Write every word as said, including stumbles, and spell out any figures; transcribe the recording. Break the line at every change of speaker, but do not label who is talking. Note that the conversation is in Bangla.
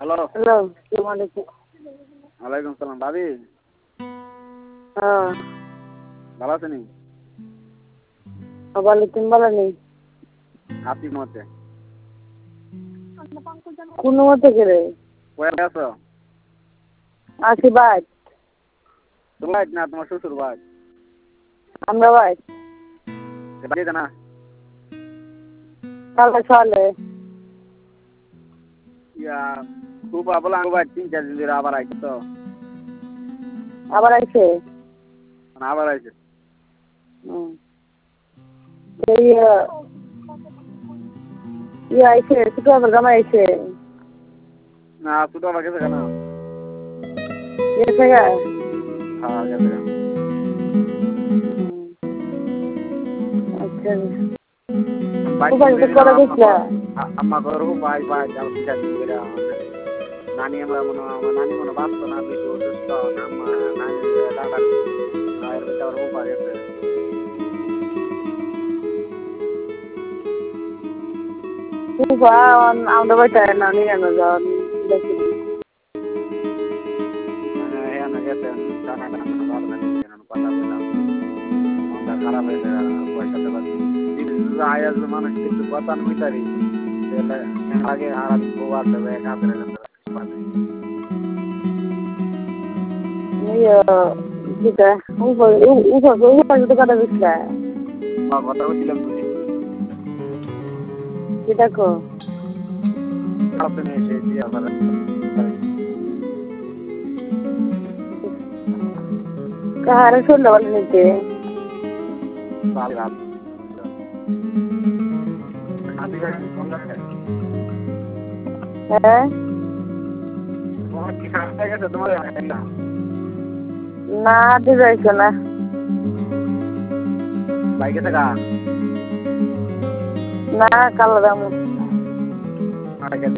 হ্যালো
হ্যালো আসসালামু আলাইকুম।
ওয়ালাইকুম সালাম ভাবি
হ্যাঁ
ভালো আছেন?
ভালো, তুমি ভালো নেই?
আপনি মতে
কোন মতে গেলে
কয়ে আছো?
আছি ভাই।
তোমার না তোমার শ্বশুর ভাই
আমরা ভাই
বাড়িতে না
কালকে চলে
ইয়া খুব বলে আমি ভাই তিন চার দিন ধরে আবার আইছে তো
আবার আইছে।
মানে আবার আইছে
হুম এই ইয়ে আইছে ছোট আবার জামা আইছে
না ছোট আবার গেছে কেন?
গেছে গা।
হ্যাঁ গেছে কেন?
আচ্ছা
বাইক
কোথায় তো করে গেছিলা?
আম্মা ঘর ভাই ভাই যাও তিন চার দিন ধরে নানি আমরা মনে আমার নানি মনে বাঁচত না বেশি অসুস্থ আম্মা নানি টাকা আর বেটা ওর উপা গেছে
তুই আমরা বাড়িতে না নিয়ে আনো যাও দেখি
হ্যাঁ না গেছে টাকা টাকা ভালো না কথা বললাম মনটা খারাপ হয়েছে পয়সা দেওয়ার আয়াজ মানুষ কিন্তু কথা নই তারি আগে হারাম গোবার দেবে এক হাতের
যেটা কাটা গেছিলা
কথা বলছিলাম তুমি
যেটা কো
আপনি এসে দিয়ে আবার
কাহারে শুনলে বলে নিতে হ্যাঁ না হাতে যাইছো না
বাইকে থাকা
না কালো দাম
আগে